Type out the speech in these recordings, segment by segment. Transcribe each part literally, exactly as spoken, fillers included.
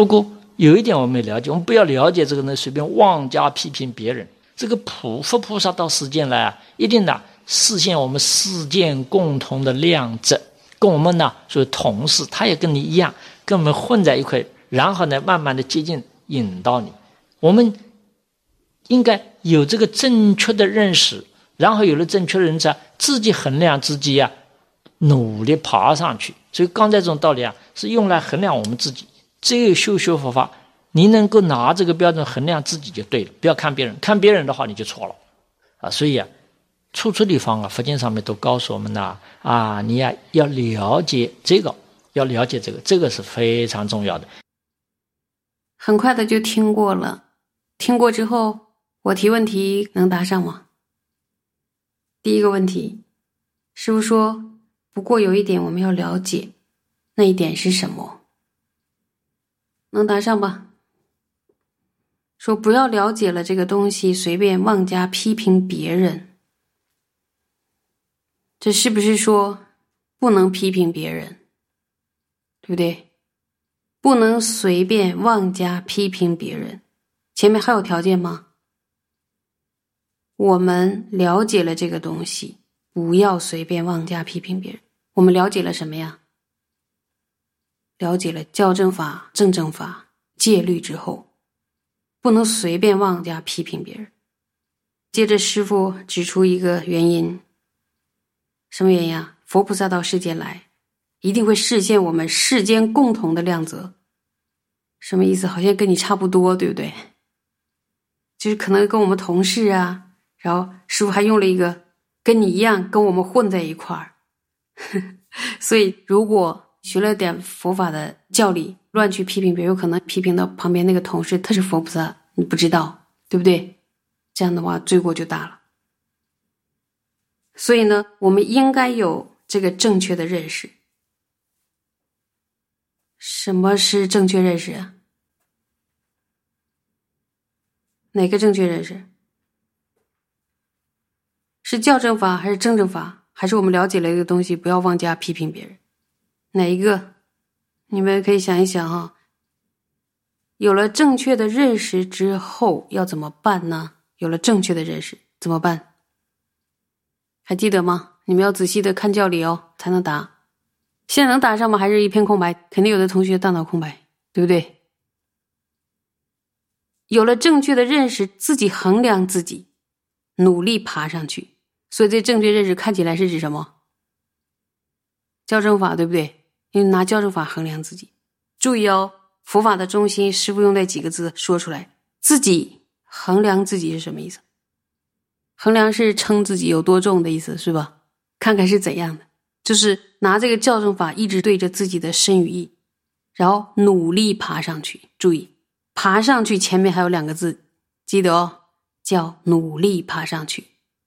不过有一点我们也了解，我们不要了解这个呢随便妄加批评别人。这个普佛菩萨到世间来啊，一定的实现我们世间共同的量则，跟我们呢所谓同事，他也跟你一样，跟我们混在一块，然后呢慢慢的接近引导你。我们应该有这个正确的认识，然后有了正确的认识，自己衡量自己啊，努力爬上去。所以刚才这种道理啊，是用来衡量我们自己。只有修学佛法，你能够拿这个标准衡量自己就对了，不要看别人，看别人的话你就错了啊。所以啊，处处地方啊，佛经上面都告诉我们呐，啊，你呀要了解这个，要了解这个，这个是非常重要的。 很快的就听过了，听过之后，我提问题能答上吗？第一个问题，师父说，不过有一点我们要了解，那一点是什么？能答上吧？说不要了解了这个东西，随便妄加批评别人。这是不是说不能批评别人？对不对？不能随便妄加批评别人。前面还有条件吗？我们了解了这个东西，不要随便妄加批评别人。我们了解了什么呀？了解了教正法、正正法、戒律之后，不能随便妄加批评别人。接着师父指出一个原因，什么原因啊？佛菩萨到世间来，一定会示现我们世间共同的量则。什么意思？好像跟你差不多，对不对？就是可能跟我们同事啊，然后师父还用了一个跟你一样，跟我们混在一块儿。所以如果学了点佛法的教理，乱去批评别人，有可能批评到旁边那个同事他是佛菩萨，你不知道，对不对？这样的话罪过就大了。所以呢，我们应该有这个正确的认识。什么是正确认识啊？哪个正确认识？是教正法还是正正法？还是我们了解了一个东西，不要妄加批评别人？哪一个？你们可以想一想哈。有了正确的认识之后要怎么办呢？有了正确的认识怎么办？还记得吗？你们要仔细的看教理哦，才能答。现在能答上吗？还是一片空白？肯定有的同学大脑空白，对不对？有了正确的认识，自己衡量自己，努力爬上去。所以这正确认识看起来是指什么？教正法，对不对？因为拿教正法衡量自己。注意哦，佛法的中心，师父用那几个字说出来，自己衡量自己是什么意思？衡量是称自己有多重的意思，是吧？看看是怎样的，就是拿这个教正法一直对着自己的身与意，然后努力爬上去。注意，爬上去前面还有两个字，记得哦，叫努力爬上去。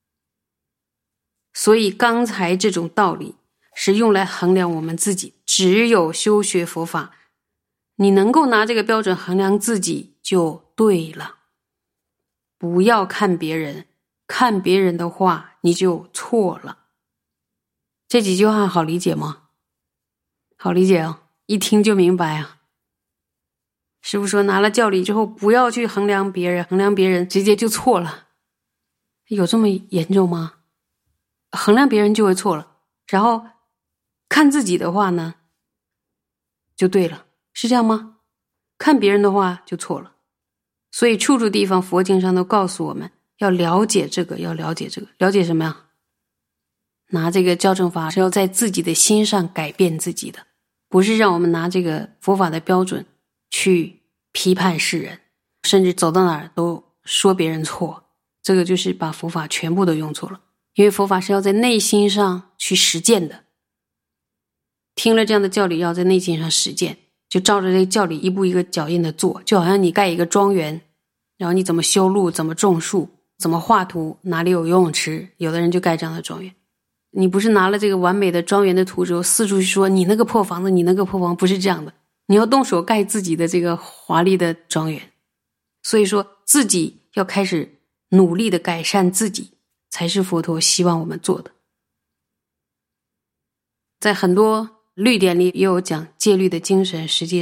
所以刚才这种道理是用来衡量我们自己，只有修学佛法，你能够拿这个标准衡量自己就对了。不要看别人，看别人的话你就错了。这几句话好理解吗？好理解哦，一听就明白啊。师父说拿了教理之后不要去衡量别人，衡量别人直接就错了。有这么严重吗？衡量别人就会错了，然后看自己的话呢就对了，是这样吗？看别人的话就错了。所以处处地方佛经上都告诉我们要了解这个，要了解这个。了解什么呀？拿这个教正法是要在自己的心上改变自己的，不是让我们拿这个佛法的标准去批判世人，甚至走到哪儿都说别人错。这个就是把佛法全部都用错了。因为佛法是要在内心上去实践的，听了这样的教理要在内心上实践，就照着这个教理一步一个脚印的做，就好像你盖一个庄园，然后你怎么修路，怎么种树，怎么画图，哪里有游泳池，有的人就盖这样的庄园。你不是拿了这个完美的庄园的图之后四处去说你那个破房子，你那个破房，不是这样的，你要动手盖自己的这个华丽的庄园。所以说自己要开始努力的改善自己，才是佛陀希望我们做的。在很多律典里也有讲戒律的精神，实际上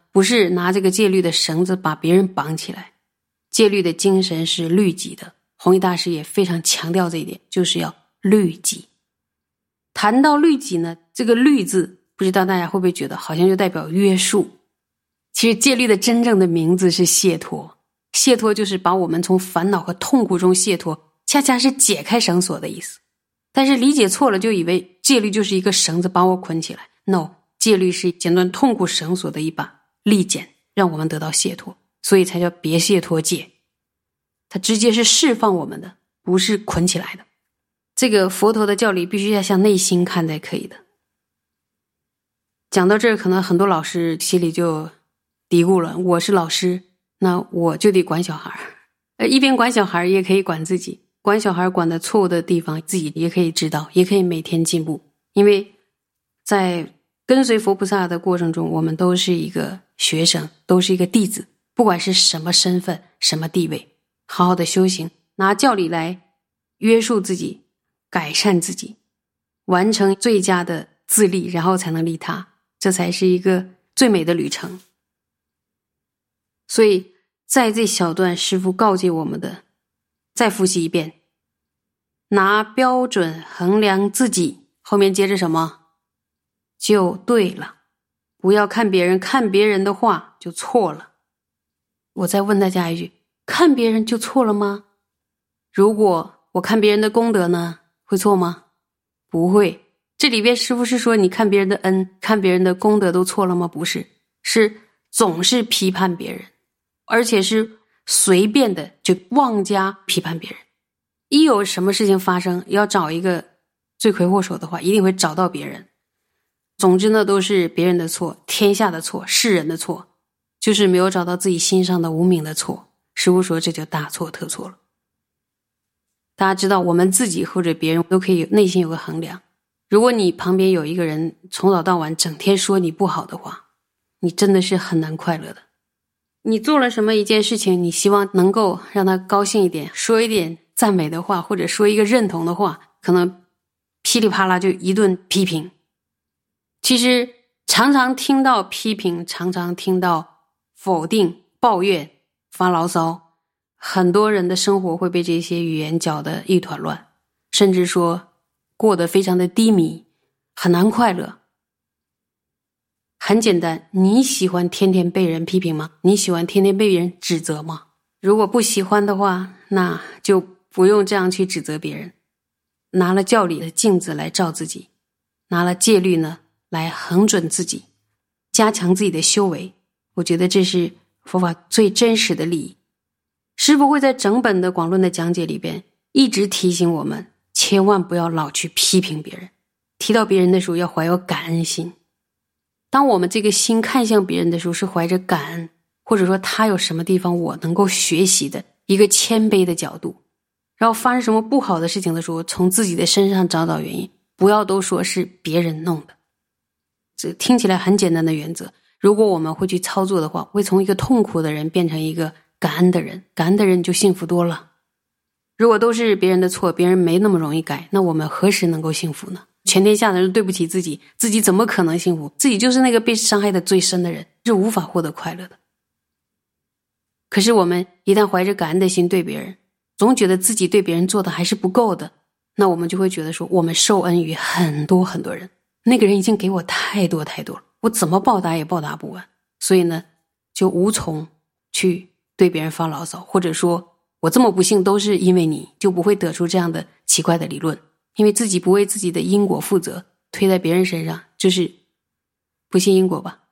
不是拿这个戒律的绳子把别人绑起来，戒律的精神是律己的。弘一大师也非常强调这一点，就是要律己。谈到律己呢，这个律字不知道大家会不会觉得好像就代表约束，其实戒律的真正的名字是解脱。解脱就是把我们从烦恼和痛苦中解脱，恰恰是解开绳索的意思。但是理解错了，就以为戒律就是一个绳子把我捆起来。 No， 戒律是剪断痛苦绳索的一把利剪，让我们得到解脱，所以才叫别解脱戒。它直接是释放我们的，不是捆起来的。这个佛陀的教理必须要向内心看才可以的。讲到这儿，可能很多老师心里就嘀咕了，我是老师，那我就得管小孩，呃，一边管小孩也可以管自己，管小孩管的错误的地方自己也可以知道，也可以每天进步。因为在跟随佛菩萨的过程中，我们都是一个学生，都是一个弟子，不管是什么身份什么地位，好好的修行，拿教理来约束自己，改善自己，完成最佳的自利，然后才能利他，这才是一个最美的旅程。所以在这小段师父告诫我们的，再复习一遍，拿标准衡量自己，后面接着什么？就对了。不要看别人，看别人的话就错了。我再问大家一句，看别人就错了吗？如果我看别人的功德呢，会错吗？不会。这里边师父是说你看别人的恩，看别人的功德都错了吗？不是，是总是批判别人，而且是随便的就妄加批判别人。一有什么事情发生，要找一个罪魁祸首的话，一定会找到别人。总之呢，都是别人的错，天下的错，世人的错，就是没有找到自己心上的无名的错。师父说这就大错特错了。大家知道，我们自己或者别人都可以内心有个衡量。如果你旁边有一个人从早到晚整天说你不好的话，你真的是很难快乐的。你做了什么一件事情，你希望能够让他高兴一点，说一点赞美的话，或者说一个认同的话，可能噼里啪啦就一顿批评。其实常常听到批评，常常听到否定、抱怨、发牢骚，很多人的生活会被这些语言搅得一团乱，甚至说过得非常的低迷，很难快乐。很简单，你喜欢天天被人批评吗？你喜欢天天被人指责吗？如果不喜欢的话，那就不用这样去指责别人。拿了教理的镜子来照自己，拿了戒律呢来衡准自己，加强自己的修为。我觉得这是佛法最真实的利益。师父会在整本的广论的讲解里边一直提醒我们，千万不要老去批评别人，提到别人的时候要怀有感恩心。当我们这个心看向别人的时候，是怀着感恩，或者说他有什么地方我能够学习的一个谦卑的角度。然后发生什么不好的事情的时候，从自己的身上找找原因，不要都说是别人弄的。这听起来很简单的原则，如果我们会去操作的话，会从一个痛苦的人变成一个感恩的人，感恩的人就幸福多了。如果都是别人的错，别人没那么容易改，那我们何时能够幸福呢？全天下的人对不起自己，自己怎么可能幸福？自己就是那个被伤害的最深的人，是无法获得快乐的。可是我们一旦怀着感恩的心对别人，总觉得自己对别人做的还是不够的，那我们就会觉得说，我们受恩于很多很多人，那个人已经给我太多太多了，我怎么报答也报答不完，所以呢，就无从去对别人发牢骚，或者说我这么不幸都是因为你，就不会得出这样的奇怪的理论。因为自己不为自己的因果负责，推在别人身上，就是不信因果吧。